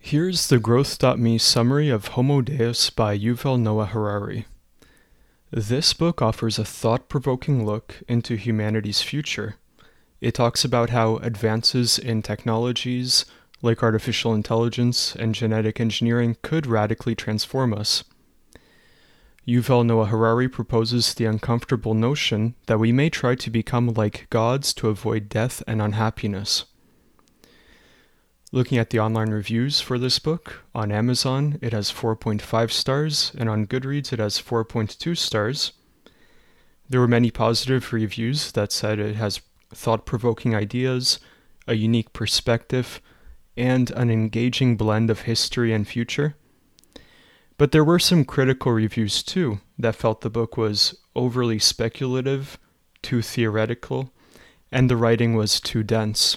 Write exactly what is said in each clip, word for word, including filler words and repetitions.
Here's the Growth dot me summary of Homo Deus by Yuval Noah Harari. This book offers a thought-provoking look into humanity's future. It talks about how advances in technologies like artificial intelligence and genetic engineering could radically transform us. Yuval Noah Harari proposes the uncomfortable notion that we may try to become like gods to avoid death and unhappiness. Looking at the online reviews for this book, on Amazon it has four point five stars, and on Goodreads it has four point two stars. There were many positive reviews that said it has thought-provoking ideas, a unique perspective, and an engaging blend of history and future. But there were some critical reviews too that felt the book was overly speculative, too theoretical, and the writing was too dense.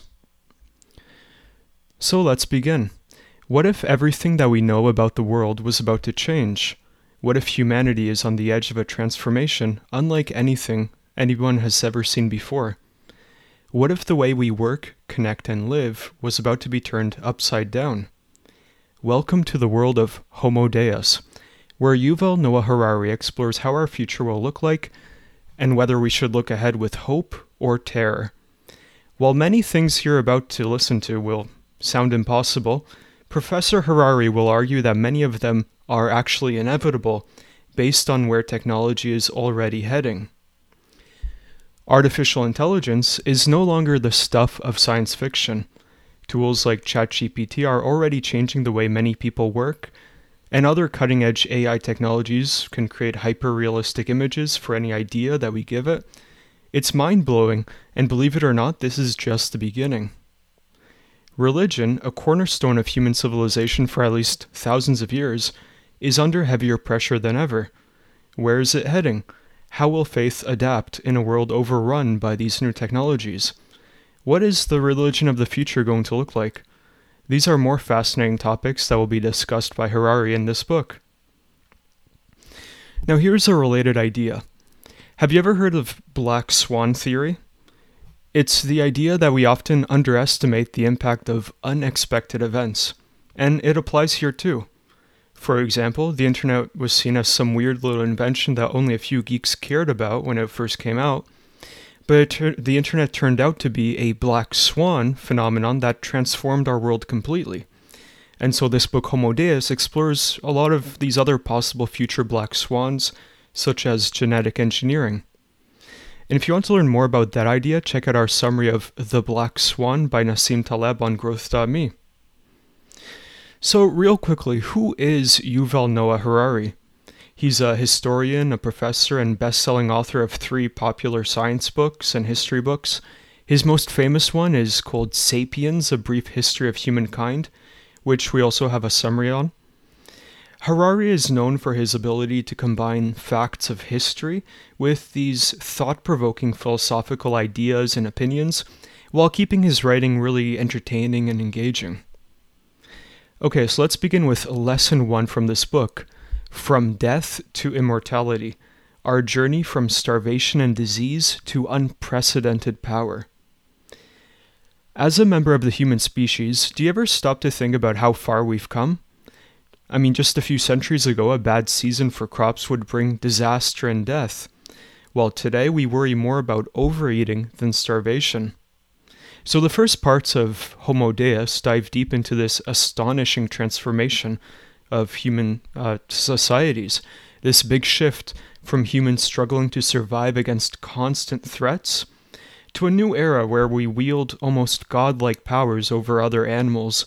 So let's begin. What if everything that we know about the world was about to change? What if humanity is on the edge of a transformation unlike anything anyone has ever seen before? What if the way we work, connect, and live was about to be turned upside down? Welcome to the world of Homo Deus, where Yuval Noah Harari explores how our future will look like and whether we should look ahead with hope or terror. While many things you're about to listen to will sound impossible, Professor Harari will argue that many of them are actually inevitable based on where technology is already heading. Artificial intelligence is no longer the stuff of science fiction. Tools like ChatGPT are already changing the way many people work, and other cutting-edge A I technologies can create hyper-realistic images for any idea that we give it. It's mind-blowing, and believe it or not, this is just the beginning. Religion, a cornerstone of human civilization for at least thousands of years, is under heavier pressure than ever. Where is it heading? How will faith adapt in a world overrun by these new technologies? What is the religion of the future going to look like? These are more fascinating topics that will be discussed by Harari in this book. Now here's a related idea. Have you ever heard of black swan theory? It's the idea that we often underestimate the impact of unexpected events, and it applies here too. For example, the internet was seen as some weird little invention that only a few geeks cared about when it first came out, but it, the internet turned out to be a black swan phenomenon that transformed our world completely. And so this book, Homo Deus, explores a lot of these other possible future black swans, such as genetic engineering. And if you want to learn more about that idea, check out our summary of The Black Swan by Nassim Taleb on Growth dot me. So real quickly, who is Yuval Noah Harari? He's a historian, a professor, and best-selling author of three popular science books and history books. His most famous one is called Sapiens, A Brief History of Humankind, which we also have a summary on. Harari is known for his ability to combine facts of history with these thought-provoking philosophical ideas and opinions, while keeping his writing really entertaining and engaging. Okay, so let's begin with lesson one from this book, From Death to Immortality, Our Journey from Starvation and Disease to Unprecedented Power. As a member of the human species, do you ever stop to think about how far we've come? I mean, just a few centuries ago, a bad season for crops would bring disaster and death, while today we worry more about overeating than starvation. So the first parts of Homo Deus dive deep into this astonishing transformation of human uh, societies, this big shift from humans struggling to survive against constant threats to a new era where we wield almost godlike powers over other animals.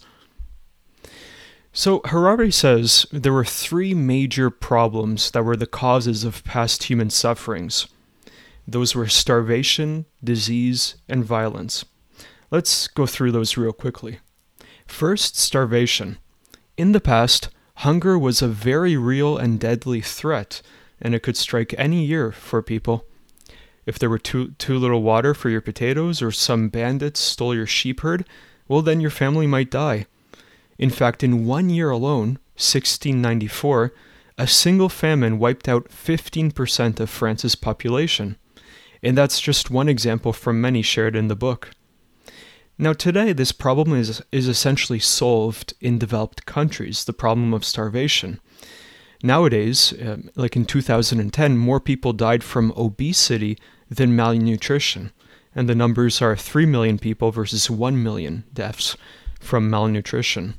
So Harari says there were three major problems that were the causes of past human sufferings. Those were starvation, disease, and violence. Let's go through those real quickly. First, starvation. In the past, hunger was a very real and deadly threat, and it could strike any year for people. If there were too, too little water for your potatoes or some bandits stole your sheep herd, well then your family might die. In fact, in one year alone, sixteen ninety-four, a single famine wiped out fifteen percent of France's population. And that's just one example from many shared in the book. Now today, this problem is, is essentially solved in developed countries, the problem of starvation. Nowadays, uh, like in two thousand ten, more people died from obesity than malnutrition, and the numbers are three million people versus one million deaths from malnutrition.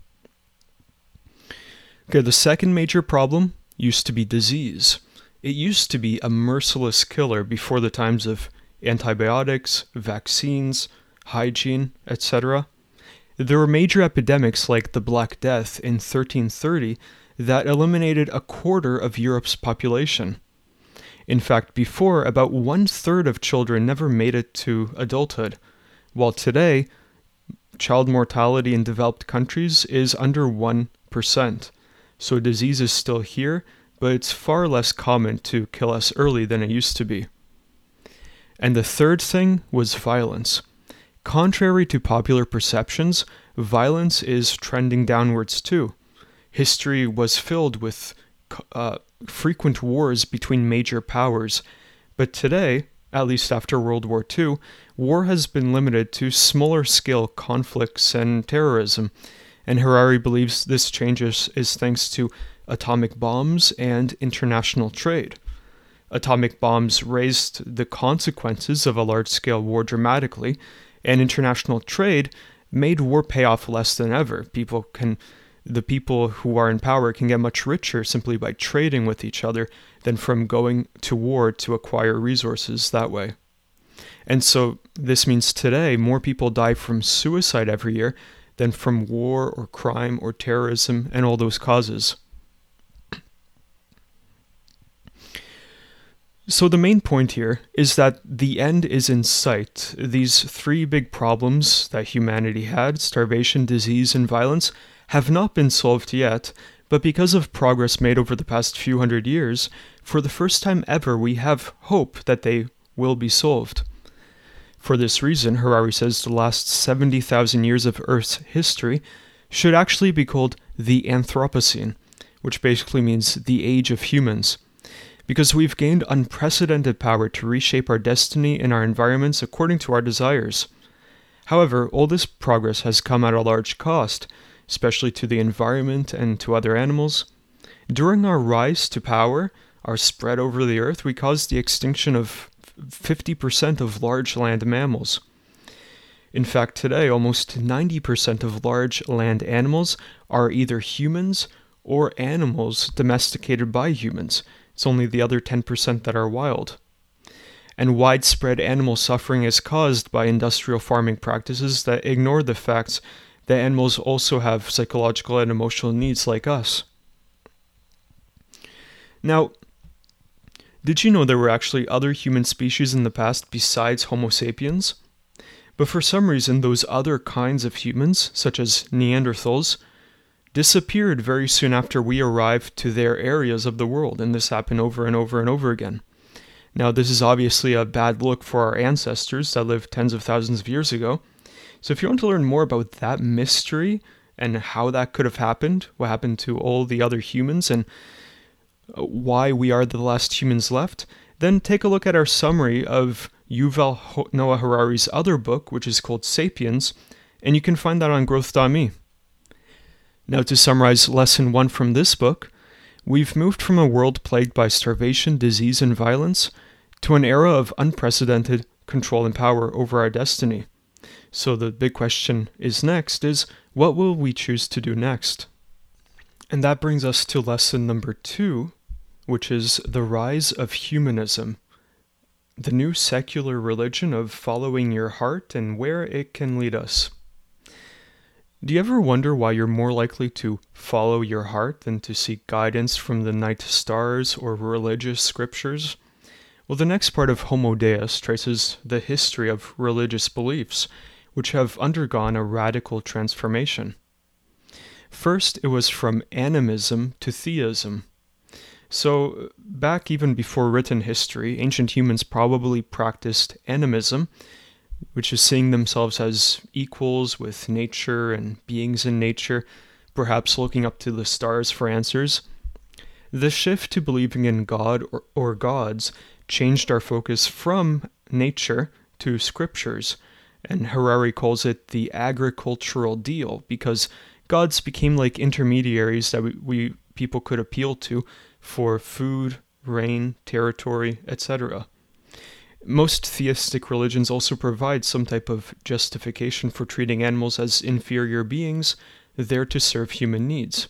Okay, the second major problem used to be disease. It used to be a merciless killer before the times of antibiotics, vaccines, hygiene, et cetera. There were major epidemics like the Black Death in thirteen thirty that eliminated a quarter of Europe's population. In fact, before, about one-third of children never made it to adulthood, while today, child mortality in developed countries is under one percent. So disease is still here, but it's far less common to kill us early than it used to be. And the third thing was violence. Contrary to popular perceptions, violence is trending downwards too. History was filled with uh, frequent wars between major powers, but today, at least after World War Two, war has been limited to smaller-scale conflicts and terrorism, and Harari believes this change is, is thanks to atomic bombs and international trade. Atomic bombs raised the consequences of a large-scale war dramatically, and international trade made war pay off less than ever. People can, the people who are in power can get much richer simply by trading with each other than from going to war to acquire resources that way. And so this means today more people die from suicide every year than from war or crime or terrorism and all those causes. So the main point here is that the end is in sight. These three big problems that humanity had, starvation, disease, and violence, have not been solved yet, but because of progress made over the past few hundred years, for the first time ever we have hope that they will be solved. For this reason, Harari says the last seventy thousand years of Earth's history should actually be called the Anthropocene, which basically means the age of humans, because we've gained unprecedented power to reshape our destiny and our environments according to our desires. However, all this progress has come at a large cost, especially to the environment and to other animals. During our rise to power, our spread over the earth, we caused the extinction of fifty percent of large land mammals. In fact, today, almost ninety percent of large land animals are either humans or animals domesticated by humans. It's only the other ten percent that are wild. And widespread animal suffering is caused by industrial farming practices that ignore the facts that animals also have psychological and emotional needs like us. Now, did you know there were actually other human species in the past besides Homo sapiens? But for some reason, those other kinds of humans, such as Neanderthals, disappeared very soon after we arrived to their areas of the world, and this happened over and over and over again. Now, this is obviously a bad look for our ancestors that lived tens of thousands of years ago. So if you want to learn more about that mystery and how that could have happened, what happened to all the other humans, and why we are the last humans left, then take a look at our summary of Yuval Noah Harari's other book, which is called Sapiens, and you can find that on growth dot me. Now, to summarize lesson one from this book, we've moved from a world plagued by starvation, disease, and violence to an era of unprecedented control and power over our destiny. So the big question is next is, what will we choose to do next? And that brings us to lesson number two, which is the rise of humanism, the new secular religion of following your heart and where it can lead us. Do you ever wonder why you're more likely to follow your heart than to seek guidance from the night stars or religious scriptures? Well, the next part of Homo Deus traces the history of religious beliefs, which have undergone a radical transformation. First, it was from animism to theism. So, back even before written history, ancient humans probably practiced animism, which is seeing themselves as equals with nature and beings in nature, perhaps looking up to the stars for answers. The shift to believing in God or, or gods changed our focus from nature to scriptures, and Harari calls it the agricultural deal because gods became like intermediaries that we, we people could appeal to for food, rain, territory, et cetera. Most theistic religions also provide some type of justification for treating animals as inferior beings there to serve human needs.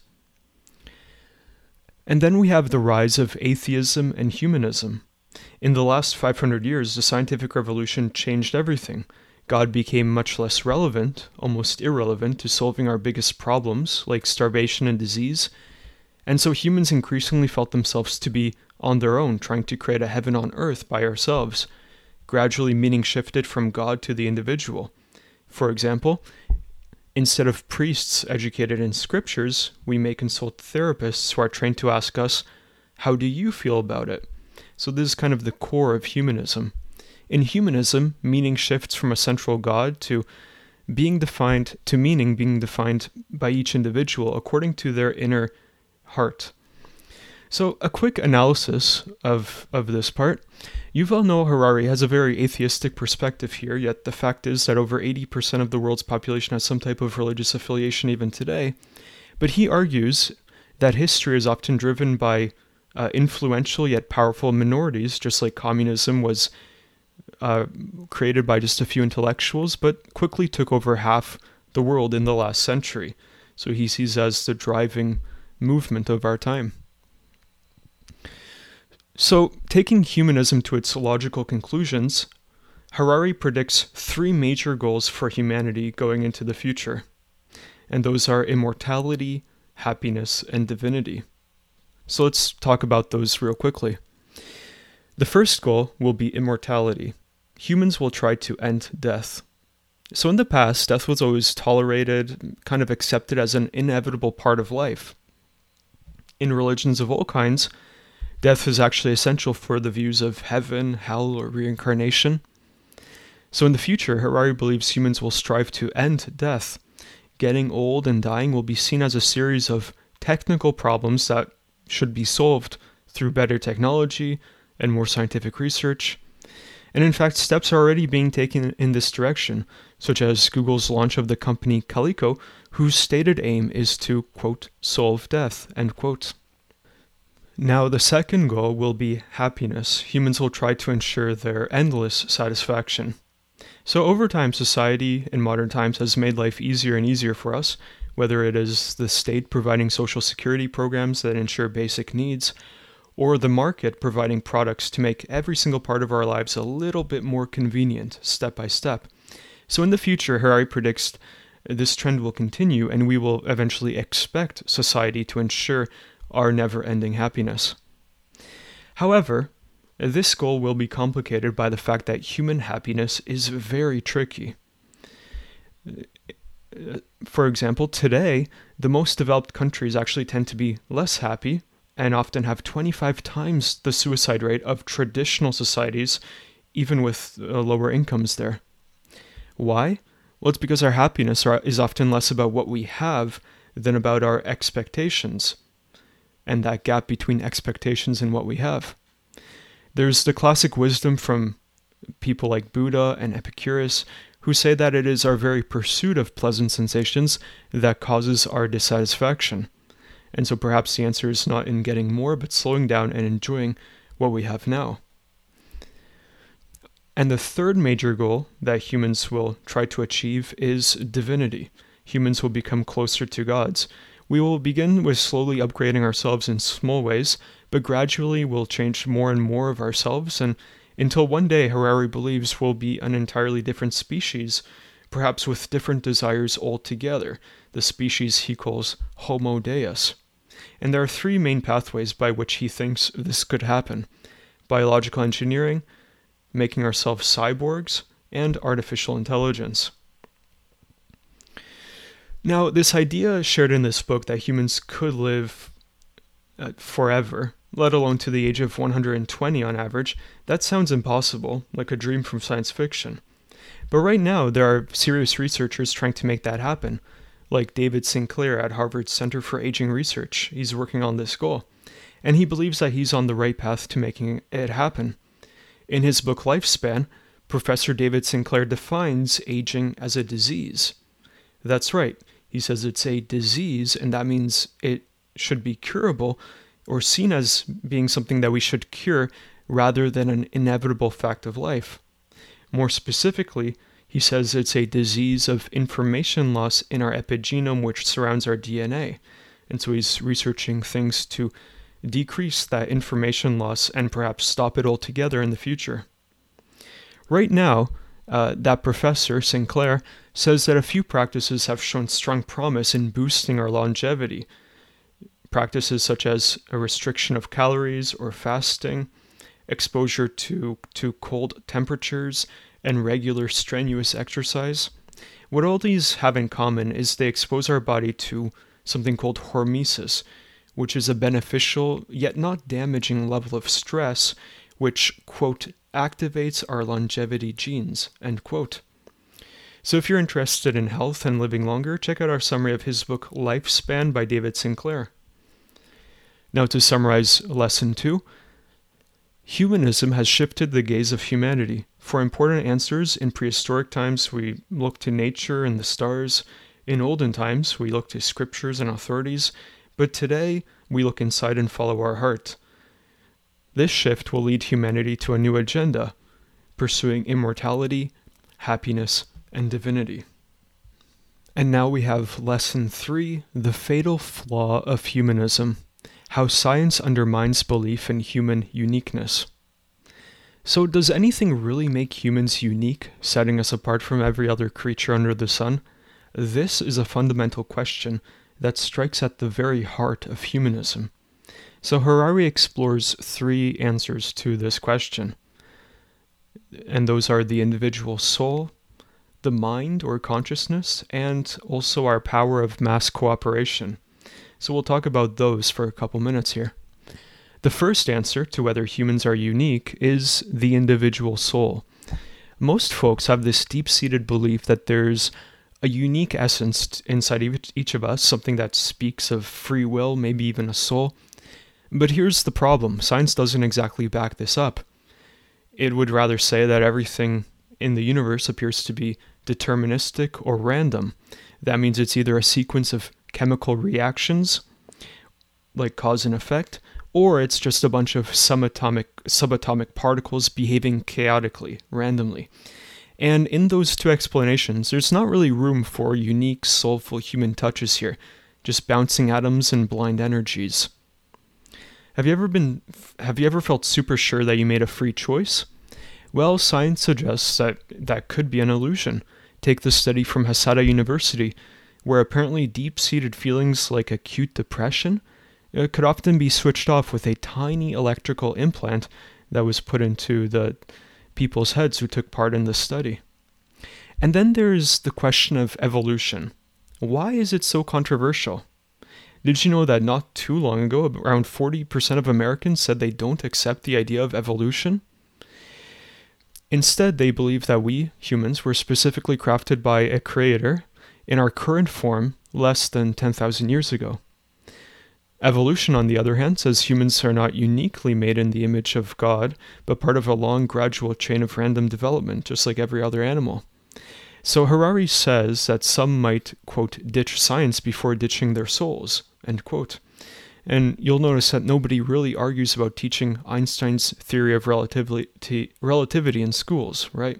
And then we have the rise of atheism and humanism. In the last five hundred years, the scientific revolution changed everything. God became much less relevant, almost irrelevant, to solving our biggest problems, like starvation and disease. And so humans increasingly felt themselves to be on their own, trying to create a heaven on earth by ourselves. Gradually, meaning shifted from God to the individual. For example, instead of priests educated in scriptures, we may consult therapists who are trained to ask us, how do you feel about it? So this is kind of the core of humanism. In humanism, meaning shifts from a central God to being defined to meaning being defined by each individual according to their inner heart. So a quick analysis of, of this part. Yuval Noah Harari has a very atheistic perspective here, yet the fact is that over eighty percent of the world's population has some type of religious affiliation even today. But he argues that history is often driven by uh, influential yet powerful minorities, just like communism was uh, created by just a few intellectuals, but quickly took over half the world in the last century. So he sees as the driving movement of our time. So, taking humanism to its logical conclusions, Harari predicts three major goals for humanity going into the future. And those are immortality, happiness, and divinity. So let's talk about those real quickly. The first goal will be immortality. Humans will try to end death. So in the past, death was always tolerated, kind of accepted as an inevitable part of life. In religions of all kinds, death is actually essential for the views of heaven, hell, or reincarnation. So in the future, Harari believes humans will strive to end death. Getting old and dying will be seen as a series of technical problems that should be solved through better technology and more scientific research. And in fact, steps are already being taken in this direction, such as Google's launch of the company Calico, whose stated aim is to, quote, solve death, end quote. Now, the second goal will be happiness. Humans will try to ensure their endless satisfaction. So over time, society in modern times has made life easier and easier for us, whether it is the state providing social security programs that ensure basic needs, or the market providing products to make every single part of our lives a little bit more convenient, step by step. So in the future, Harari predicts this trend will continue, and we will eventually expect society to ensure our never-ending happiness. However, this goal will be complicated by the fact that human happiness is very tricky. For example, today, the most developed countries actually tend to be less happy and often have twenty-five times the suicide rate of traditional societies, even with uh, lower incomes there. Why? Well, it's because our happiness are, is often less about what we have than about our expectations, and that gap between expectations and what we have. There's the classic wisdom from people like Buddha and Epicurus, who say that it is our very pursuit of pleasant sensations that causes our dissatisfaction. And so perhaps the answer is not in getting more, but slowing down and enjoying what we have now. And the third major goal that humans will try to achieve is divinity. Humans will become closer to gods. We will begin with slowly upgrading ourselves in small ways, but gradually we'll change more and more of ourselves, and until one day Harari believes we'll be an entirely different species, perhaps with different desires altogether, the species he calls Homo Deus. And there are three main pathways by which he thinks this could happen: biological engineering, making ourselves cyborgs, and artificial intelligence. Now, this idea shared in this book that humans could live uh, forever, let alone to the age of one hundred twenty on average, that sounds impossible, like a dream from science fiction. But right now, there are serious researchers trying to make that happen, like David Sinclair at Harvard's Center for Aging Research. He's working on this goal, and he believes that he's on the right path to making it happen. In his book Lifespan, Professor David Sinclair defines aging as a disease. That's right. He says it's a disease, and that means it should be curable or seen as being something that we should cure rather than an inevitable fact of life. More specifically, he says it's a disease of information loss in our epigenome which surrounds our D N A. And so he's researching things to decrease that information loss and perhaps stop it altogether in the future. Right now, uh, that professor, Sinclair, says that a few practices have shown strong promise in boosting our longevity. Practices such as a restriction of calories or fasting, exposure to, to cold temperatures, and regular strenuous exercise. What all these have in common is they expose our body to something called hormesis, which is a beneficial yet not damaging level of stress, which, quote, activates our longevity genes, end quote. So if you're interested in health and living longer, check out our summary of his book Lifespan by David Sinclair. Now to summarize lesson two, humanism has shifted the gaze of humanity. For important answers, in prehistoric times we looked to nature and the stars. In olden times we looked to scriptures and authorities. But today we look inside and follow our heart. This shift will lead humanity to a new agenda, pursuing immortality, happiness, and divinity. And now we have lesson three, the fatal flaw of humanism. How science undermines belief in human uniqueness. So does anything really make humans unique, setting us apart from every other creature under the sun? This is a fundamental question that strikes at the very heart of humanism. So Harari explores three answers to this question. And those are the individual soul, the mind or consciousness, and also our power of mass cooperation. So we'll talk about those for a couple minutes here. The first answer to whether humans are unique is the individual soul. Most folks have this deep-seated belief that there's a unique essence inside each of us, something that speaks of free will, maybe even a soul. But here's the problem. Science doesn't exactly back this up. It would rather say that everything in the universe appears to be deterministic or random. That means it's either a sequence of chemical reactions, like cause and effect, or it's just a bunch of subatomic, subatomic particles behaving chaotically, randomly. And in those two explanations, there's not really room for unique, soulful human touches here, just bouncing atoms and blind energies. Have you ever been, have you ever felt super sure that you made a free choice? Well, science suggests that that could be an illusion. Take the study from Hasata University, where apparently deep-seated feelings like acute depression uh, could often be switched off with a tiny electrical implant that was put into the people's heads who took part in the study. And then there's the question of evolution. Why is it so controversial? Did you know that not too long ago, around forty percent of Americans said they don't accept the idea of evolution? Instead, they believe that we, humans, were specifically crafted by a creator in our current form less than ten thousand years ago. Evolution, on the other hand, says humans are not uniquely made in the image of God, but part of a long, gradual chain of random development, just like every other animal. So Harari says that some might, quote, ditch science before ditching their souls, end quote. And you'll notice that nobody really argues about teaching Einstein's theory of relativity, relativity in schools, right?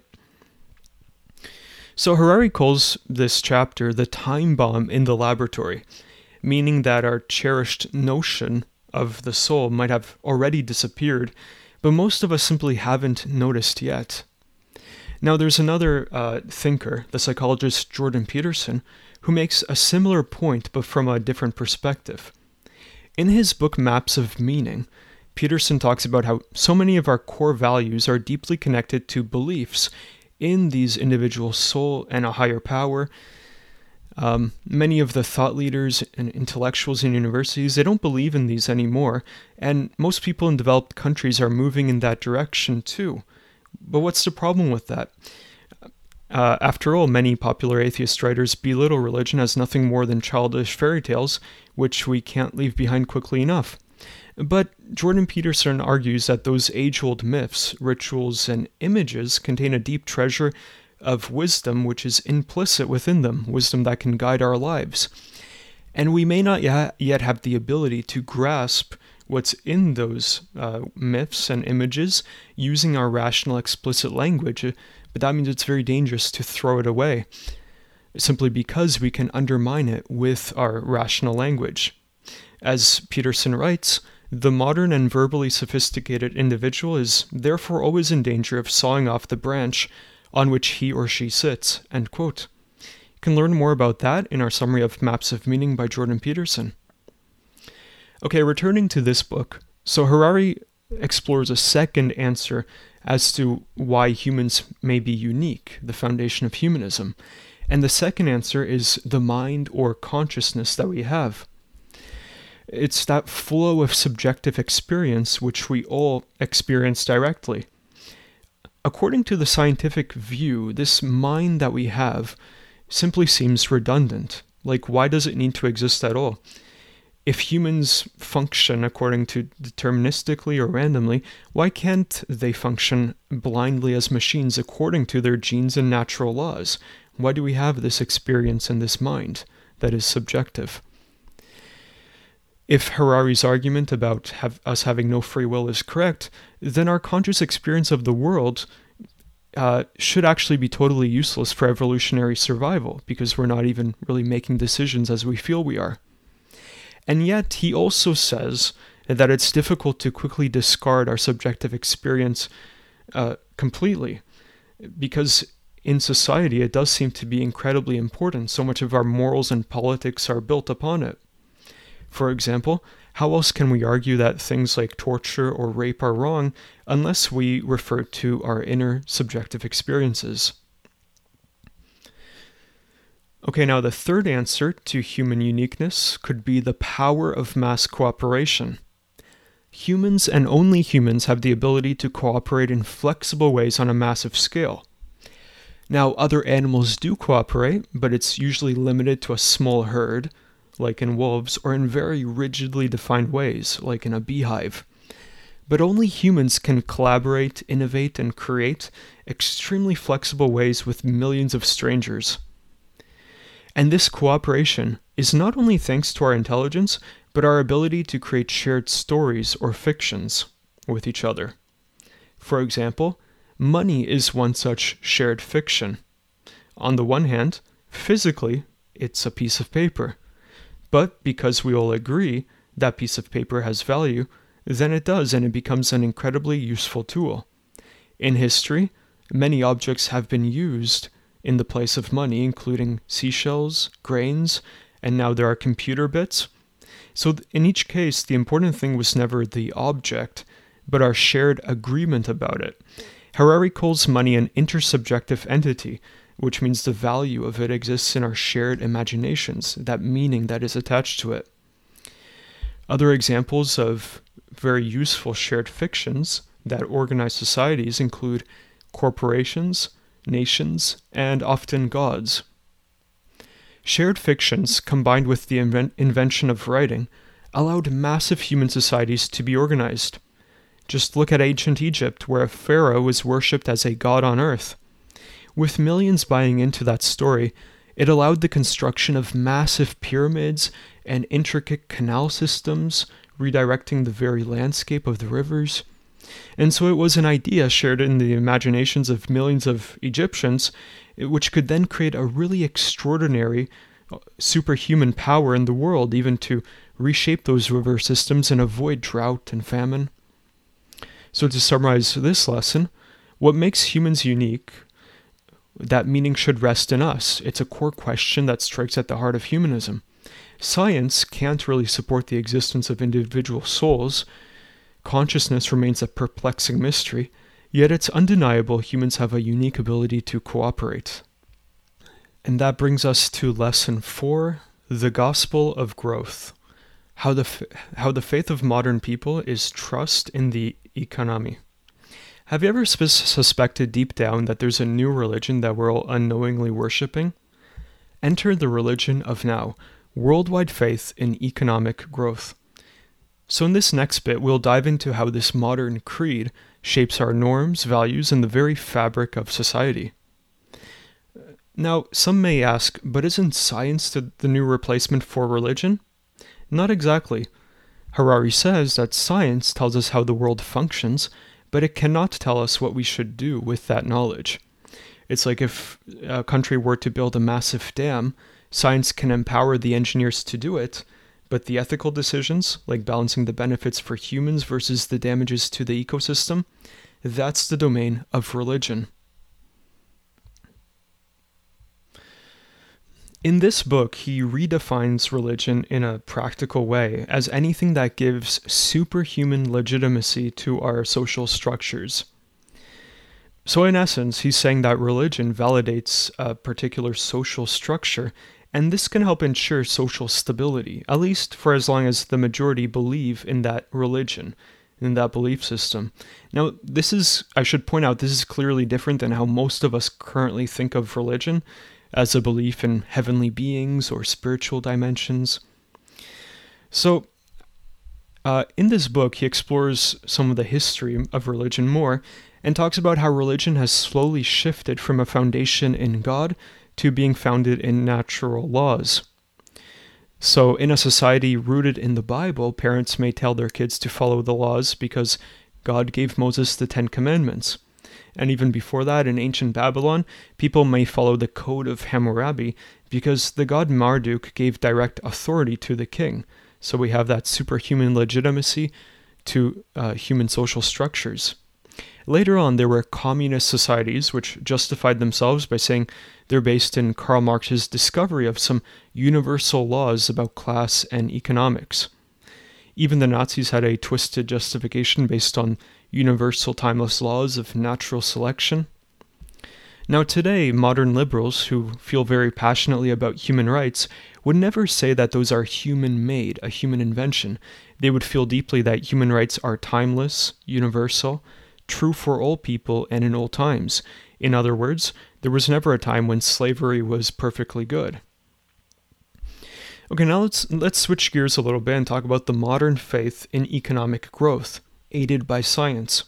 So Harari calls this chapter the time bomb in the laboratory, meaning that our cherished notion of the soul might have already disappeared, but most of us simply haven't noticed yet. Now there's another uh, thinker, the psychologist Jordan Peterson, who makes a similar point but from a different perspective. In his book Maps of Meaning, Peterson talks about how so many of our core values are deeply connected to beliefs in these individual soul and a higher power. Um, many of the thought leaders and intellectuals in universities, they don't believe in these anymore, and most people in developed countries are moving in that direction too. But what's the problem with that? Uh, after all, many popular atheist writers belittle religion as nothing more than childish fairy tales, which we can't leave behind quickly enough. But Jordan Peterson argues that those age-old myths, rituals, and images contain a deep treasure of wisdom which is implicit within them, wisdom that can guide our lives. And we may not yet have the ability to grasp what's in those uh, myths and images using our rational explicit language, but that means it's very dangerous to throw it away, simply because we can undermine it with our rational language. As Peterson writes, the modern and verbally sophisticated individual is therefore always in danger of sawing off the branch on which he or she sits. End quote. You can learn more about that in our summary of Maps of Meaning by Jordan Peterson. Okay, returning to this book, so Harari explores a second answer as to why humans may be unique, the foundation of humanism. And the second answer is the mind or consciousness that we have. It's that flow of subjective experience which we all experience directly. According to the scientific view, this mind that we have simply seems redundant. Like, why does it need to exist at all? If humans function according to deterministically or randomly, why can't they function blindly as machines according to their genes and natural laws? Why do we have this experience and this mind that is subjective? If Harari's argument about have, us having no free will is correct, then our conscious experience of the world uh, should actually be totally useless for evolutionary survival, because we're not even really making decisions as we feel we are. And yet, he also says that it's difficult to quickly discard our subjective experience uh, completely, because in society it does seem to be incredibly important. So much of our morals and politics are built upon it. For example, how else can we argue that things like torture or rape are wrong unless we refer to our inner subjective experiences? Okay, now the third answer to human uniqueness could be the power of mass cooperation. Humans and only humans have the ability to cooperate in flexible ways on a massive scale. Now, other animals do cooperate, but it's usually limited to a small herd, like in wolves, or in very rigidly defined ways, like in a beehive. But only humans can collaborate, innovate, and create extremely flexible ways with millions of strangers. And this cooperation is not only thanks to our intelligence, but our ability to create shared stories or fictions with each other. For example, money is one such shared fiction. On the one hand, physically, it's a piece of paper. But because we all agree that piece of paper has value, then it does, and it becomes an incredibly useful tool. In history, many objects have been used in the place of money, including seashells, grains, and now there are computer bits. So in each case, the important thing was never the object, but our shared agreement about it. Harari calls money an intersubjective entity, which means the value of it exists in our shared imaginations, that meaning that is attached to it. Other examples of very useful shared fictions that organize societies include corporations, nations, and often gods. Shared fictions, combined with the inven- invention of writing, allowed massive human societies to be organized. Just look at ancient Egypt, where a pharaoh was worshipped as a god on earth. With millions buying into that story, it allowed the construction of massive pyramids and intricate canal systems, redirecting the very landscape of the rivers. And so it was an idea shared in the imaginations of millions of Egyptians, which could then create a really extraordinary superhuman power in the world, even to reshape those river systems and avoid drought and famine. So to summarize this lesson, what makes humans unique? That meaning should rest in us. It's a core question that strikes at the heart of humanism. Science can't really support the existence of individual souls. Consciousness remains a perplexing mystery, yet it's undeniable humans have a unique ability to cooperate. And that brings us to lesson four, the gospel of growth. How the, f- how the faith of modern people is trust in the economy. Have you ever sp- suspected deep down that there's a new religion that we're all unknowingly worshipping? Enter the religion of now, worldwide faith in economic growth. So in this next bit, we'll dive into how this modern creed shapes our norms, values, and the very fabric of society. Now, some may ask, but isn't science the, the new replacement for religion? Not exactly. Harari says that science tells us how the world functions, but it cannot tell us what we should do with that knowledge. It's like if a country were to build a massive dam, science can empower the engineers to do it, but the ethical decisions, like balancing the benefits for humans versus the damages to the ecosystem, that's the domain of religion. In this book, he redefines religion in a practical way as anything that gives superhuman legitimacy to our social structures. So in essence, he's saying that religion validates a particular social structure, and this can help ensure social stability, at least for as long as the majority believe in that religion, in that belief system. Now, this is, I should point out, this is clearly different than how most of us currently think of religion, as a belief in heavenly beings or spiritual dimensions. So, uh, in this book, he explores some of the history of religion more, and talks about how religion has slowly shifted from a foundation in God to being founded in natural laws. So in a society rooted in the Bible, parents may tell their kids to follow the laws because God gave Moses the Ten Commandments. And even before that, in ancient Babylon, people may follow the Code of Hammurabi because the god Marduk gave direct authority to the king. So we have that superhuman legitimacy to uh, human social structures. Later on, there were communist societies which justified themselves by saying they're based in Karl Marx's discovery of some universal laws about class and economics. Even the Nazis had a twisted justification based on universal timeless laws of natural selection. Now today, modern liberals who feel very passionately about human rights would never say that those are human-made, a human invention. They would feel deeply that human rights are timeless, universal, true for all people and in all times. In other words, there was never a time when slavery was perfectly good. Okay, now let's let's switch gears a little bit and talk about the modern faith in economic growth, aided by science.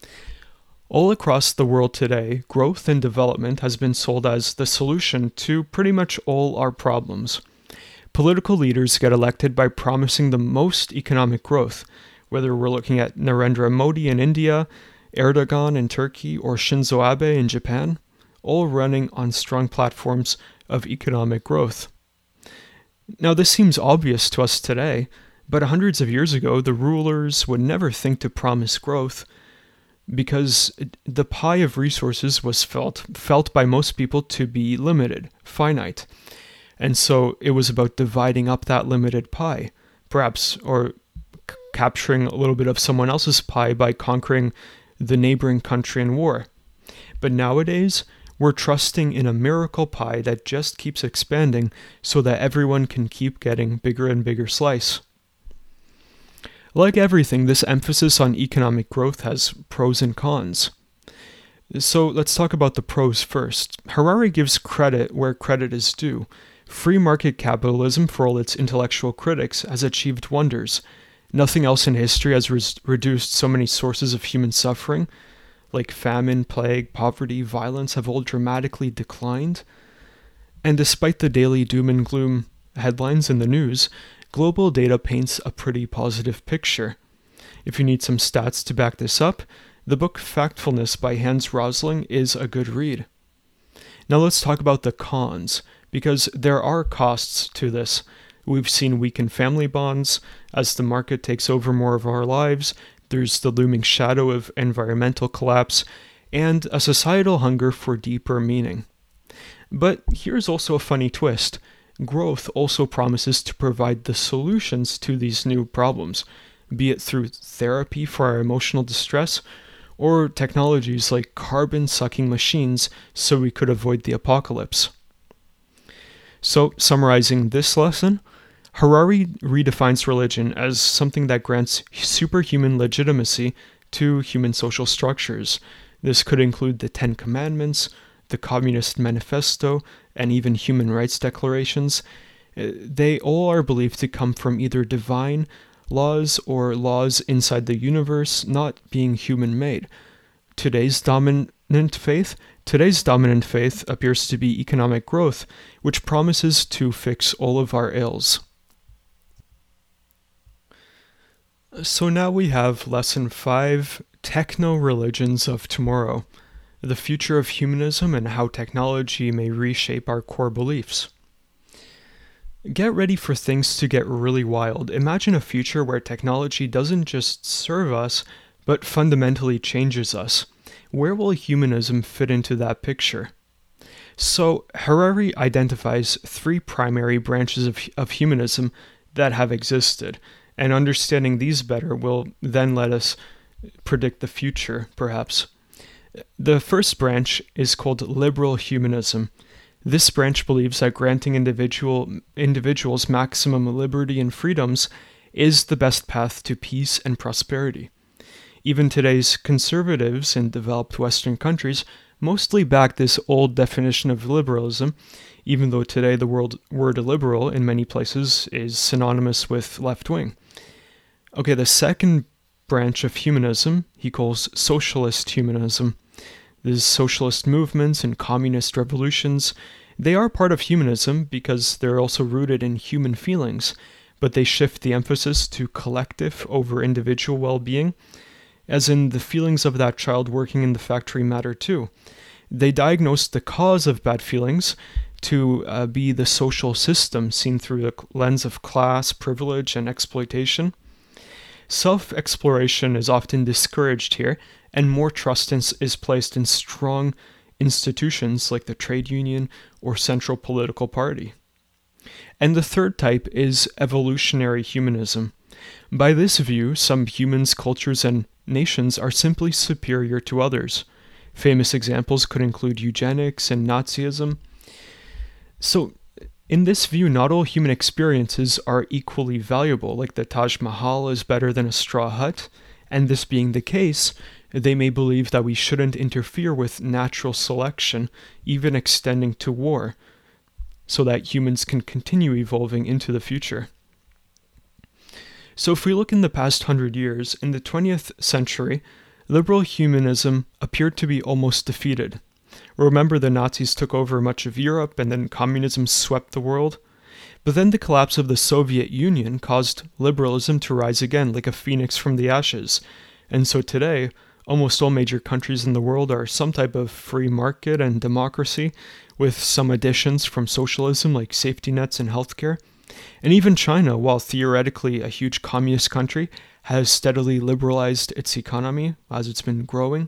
All across the world today, growth and development has been sold as the solution to pretty much all our problems. Political leaders get elected by promising the most economic growth, whether we're looking at Narendra Modi in India, Erdogan in Turkey, or Shinzo Abe in Japan, all running on strong platforms of economic growth. Now, this seems obvious to us today, but hundreds of years ago, the rulers would never think to promise growth because the pie of resources was felt, felt by most people to be limited, finite. And so it was about dividing up that limited pie, perhaps, or c- capturing a little bit of someone else's pie by conquering the neighboring country in war. But nowadays, we're trusting in a miracle pie that just keeps expanding so that everyone can keep getting bigger and bigger slice. Like everything, this emphasis on economic growth has pros and cons. So let's talk about the pros first. Harari gives credit where credit is due. Free market capitalism, for all its intellectual critics, has achieved wonders. Nothing else in history has res- reduced so many sources of human suffering, like famine, plague, poverty, violence, have all dramatically declined. And despite the daily doom and gloom headlines in the news, global data paints a pretty positive picture. If you need some stats to back this up, the book Factfulness by Hans Rosling is a good read. Now let's talk about the cons, because there are costs to this. We've seen weakened family bonds as the market takes over more of our lives. There's the looming shadow of environmental collapse and a societal hunger for deeper meaning. But here's also a funny twist. Growth also promises to provide the solutions to these new problems, be it through therapy for our emotional distress or technologies like carbon-sucking machines so we could avoid the apocalypse. So, summarizing this lesson, Harari redefines religion as something that grants superhuman legitimacy to human social structures. This could include the Ten Commandments, the Communist Manifesto, and even human rights declarations. They all are believed to come from either divine laws or laws inside the universe not being human-made. Today's dominant faith, today's dominant faith appears to be economic growth, which promises to fix all of our ills. So now we have lesson five, Techno-Religions of Tomorrow, the future of humanism and how technology may reshape our core beliefs. Get ready for things to get really wild. Imagine a future where technology doesn't just serve us, but fundamentally changes us. Where will humanism fit into that picture? So, Harari identifies three primary branches of, of humanism that have existed, and understanding these better will then let us predict the future, perhaps. The first branch is called liberal humanism. This branch believes that granting individual individuals maximum liberty and freedoms is the best path to peace and prosperity. Even today's conservatives in developed Western countries mostly back this old definition of liberalism, even though today the word, word liberal in many places is synonymous with left-wing. Okay, the second branch of humanism he calls socialist humanism. These socialist movements and communist revolutions, they are part of humanism because they're also rooted in human feelings, but they shift the emphasis to collective over individual well-being, as in the feelings of that child working in the factory matter too. They diagnose the cause of bad feelings to uh, be the social system seen through the lens of class, privilege, and exploitation. Self-exploration is often discouraged here, and more trust is placed in strong institutions like the trade union or central political party. And the third type is evolutionary humanism. By this view, some humans, cultures, and nations are simply superior to others. Famous examples could include eugenics and Nazism. So, in this view, not all human experiences are equally valuable, like the Taj Mahal is better than a straw hut, and this being the case, they may believe that we shouldn't interfere with natural selection, even extending to war, so that humans can continue evolving into the future. So if we look in the past hundred years, in the twentieth century, liberal humanism appeared to be almost defeated. Remember, the Nazis took over much of Europe, and then communism swept the world. But then the collapse of the Soviet Union caused liberalism to rise again like a phoenix from the ashes. And so today, almost all major countries in the world are some type of free market and democracy, with some additions from socialism like safety nets and healthcare. And even China, while theoretically a huge communist country, has steadily liberalized its economy as it's been growing.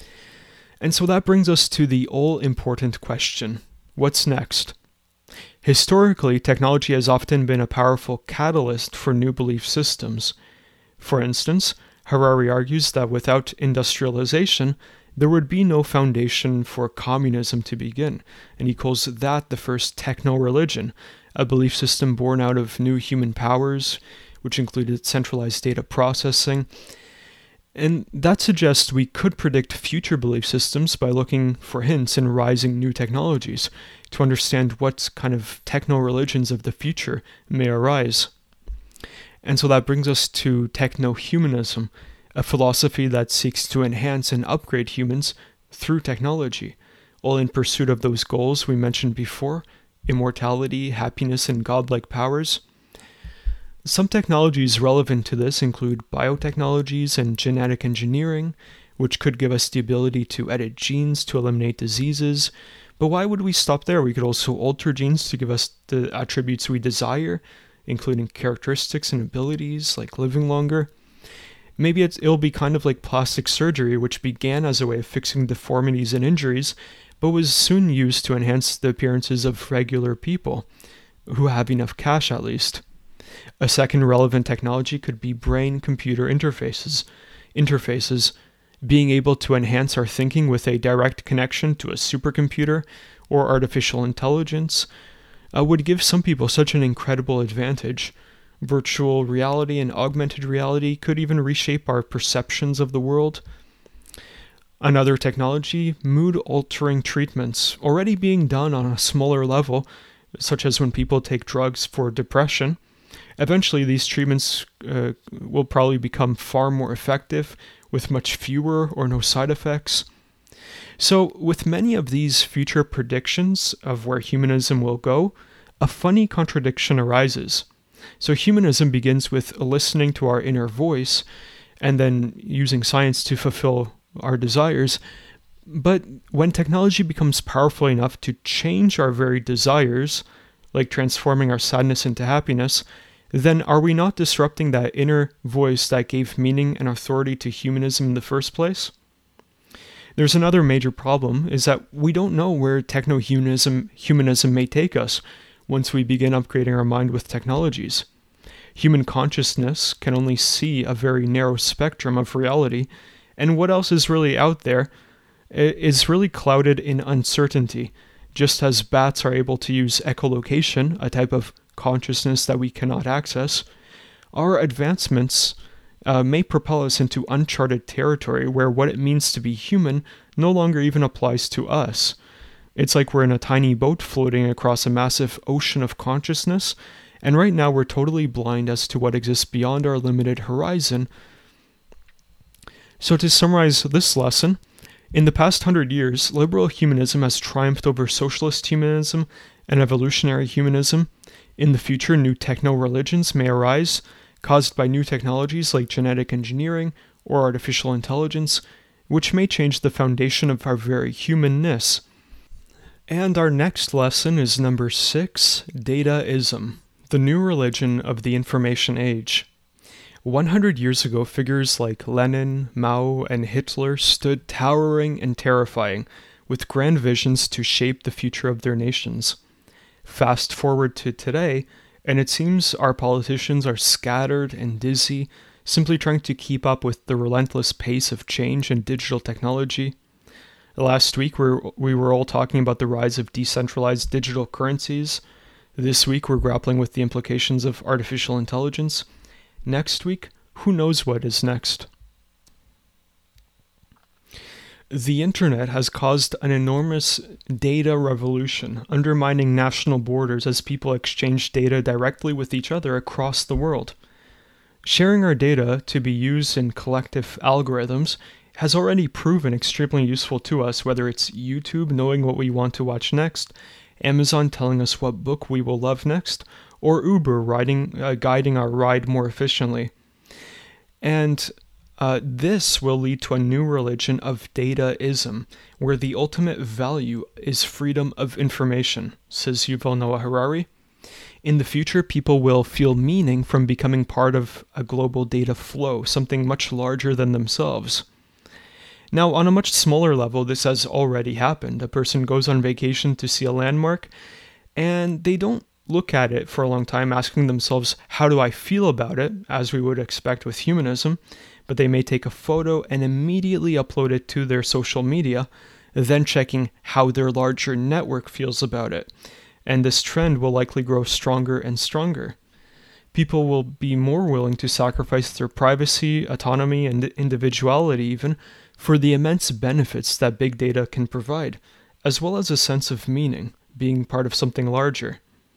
And so that brings us to the all-important question: what's next? Historically, technology has often been a powerful catalyst for new belief systems. For instance, Harari argues that without industrialization, there would be no foundation for communism to begin, and he calls that the first techno-religion, a belief system born out of new human powers, which included centralized data processing. And that suggests we could predict future belief systems by looking for hints in rising new technologies to understand what kind of techno-religions of the future may arise. And so that brings us to techno-humanism, a philosophy that seeks to enhance and upgrade humans through technology, all in pursuit of those goals we mentioned before: immortality, happiness, and godlike powers. Some technologies relevant to this include biotechnologies and genetic engineering, which could give us the ability to edit genes to eliminate diseases. But why would we stop there? We could also alter genes to give us the attributes we desire, including characteristics and abilities like living longer. Maybe it's, it'll be kind of like plastic surgery, which began as a way of fixing deformities and injuries, but was soon used to enhance the appearances of regular people, who have enough cash at least. A second relevant technology could be brain-computer interfaces, interfaces, being able to enhance our thinking with a direct connection to a supercomputer or artificial intelligence uh, would give some people such an incredible advantage. Virtual reality and augmented reality could even reshape our perceptions of the world. Another technology, mood-altering treatments, already being done on a smaller level, such as when people take drugs for depression. Eventually, these treatments uh, will probably become far more effective with much fewer or no side effects. So, with many of these future predictions of where humanism will go, a funny contradiction arises. So, humanism begins with listening to our inner voice and then using science to fulfill our desires. But when technology becomes powerful enough to change our very desires, like transforming our sadness into happiness, then are we not disrupting that inner voice that gave meaning and authority to humanism in the first place? There's another major problem, is that we don't know where techno-humanism humanism may take us once we begin upgrading our mind with technologies. Human consciousness can only see a very narrow spectrum of reality, and what else is really out there is really clouded in uncertainty. Just as bats are able to use echolocation, a type of consciousness that we cannot access, our advancements uh, may propel us into uncharted territory where what it means to be human no longer even applies to us. It's like we're in a tiny boat floating across a massive ocean of consciousness, and right now we're totally blind as to what exists beyond our limited horizon. So to summarize this lesson, in the past hundred years, liberal humanism has triumphed over socialist humanism and evolutionary humanism. In the future, new techno-religions may arise, caused by new technologies like genetic engineering or artificial intelligence, which may change the foundation of our very humanness. And our next lesson is number six, Dataism, the new religion of the information age. one hundred years ago, figures like Lenin, Mao, and Hitler stood towering and terrifying, with grand visions to shape the future of their nations. Fast forward to today, and it seems our politicians are scattered and dizzy, simply trying to keep up with the relentless pace of change in digital technology. Last week, we were, we were all talking about the rise of decentralized digital currencies. This week, we're grappling with the implications of artificial intelligence. Next week, who knows what is next? The internet has caused an enormous data revolution, undermining national borders as people exchange data directly with each other across the world. Sharing our data to be used in collective algorithms has already proven extremely useful to us, whether it's YouTube knowing what we want to watch next, Amazon telling us what book we will love next, or Uber riding, uh, guiding our ride more efficiently. And uh, this will lead to a new religion of dataism, where the ultimate value is freedom of information, says Yuval Noah Harari. In the future, people will feel meaning from becoming part of a global data flow, something much larger than themselves. Now, on a much smaller level, this has already happened. A person goes on vacation to see a landmark, and they don't look at it for a long time, asking themselves, how do I feel about it, as we would expect with humanism, but they may take a photo and immediately upload it to their social media, then checking how their larger network feels about it. And this trend will likely grow stronger and stronger. People will be more willing to sacrifice their privacy, autonomy, and individuality even for the immense benefits that big data can provide, as well as a sense of meaning, being part of something larger.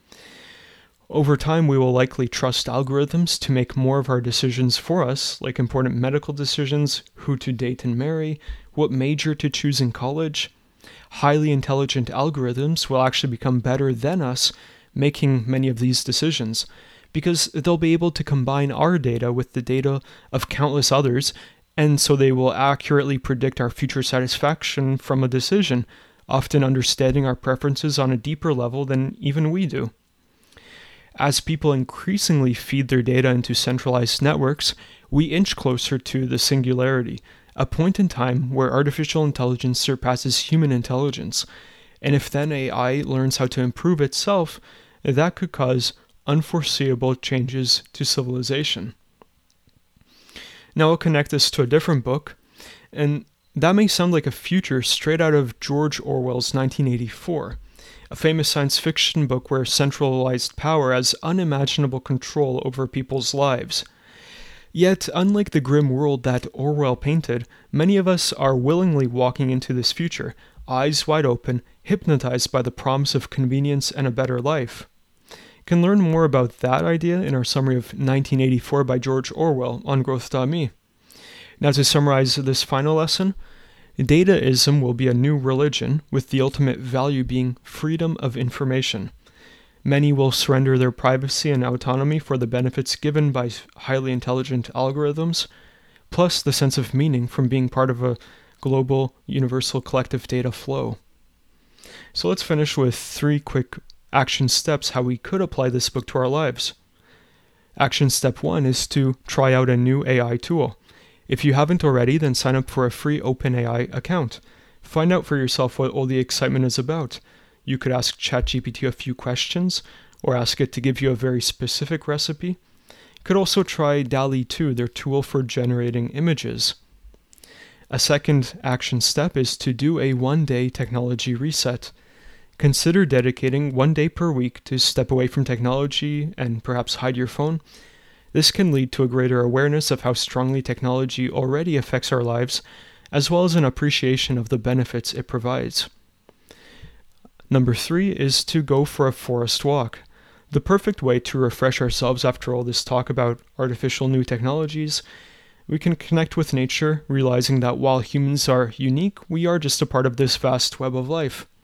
Over time, we will likely trust algorithms to make more of our decisions for us, like important medical decisions, who to date and marry, what major to choose in college. Highly intelligent algorithms will actually become better than us, making many of these decisions, because they'll be able to combine our data with the data of countless others, and so they will accurately predict our future satisfaction from a decision, often understanding our preferences on a deeper level than even we do. As people increasingly feed their data into centralized networks, we inch closer to the singularity, a point in time where artificial intelligence surpasses human intelligence, and if then A I learns how to improve itself, that could cause unforeseeable changes to civilization. Now I'll connect this to a different book, and that may sound like a future straight out of George Orwell's nineteen eighty-four, a famous science fiction book where centralized power has unimaginable control over people's lives. Yet, unlike the grim world that Orwell painted, many of us are willingly walking into this future, eyes wide open, hypnotized by the promise of convenience and a better life. can learn more about that idea in our summary of nineteen eighty-four by George Orwell on growth dot me. Now, to summarize this final lesson, dataism will be a new religion, with the ultimate value being freedom of information. Many will surrender their privacy and autonomy for the benefits given by highly intelligent algorithms, plus the sense of meaning from being part of a global, universal collective data flow. So let's finish with three quick action steps how we could apply this book to our lives. Action step one is to try out a new A I tool. If you haven't already, then sign up for a free OpenAI account. Find out for yourself what all the excitement is about. You could ask ChatGPT a few questions, or ask it to give you a very specific recipe. You could also try DALL-E two, their tool for generating images. A second action step is to do a one-day technology reset. Consider dedicating one day per week to step away from technology and perhaps hide your phone. This can lead to a greater awareness of how strongly technology already affects our lives, as well as an appreciation of the benefits it provides. Number three is to go for a forest walk. The perfect way to refresh ourselves after all this talk about artificial new technologies. We can connect with nature, realizing that while humans are unique, we are just a part of this vast web of life.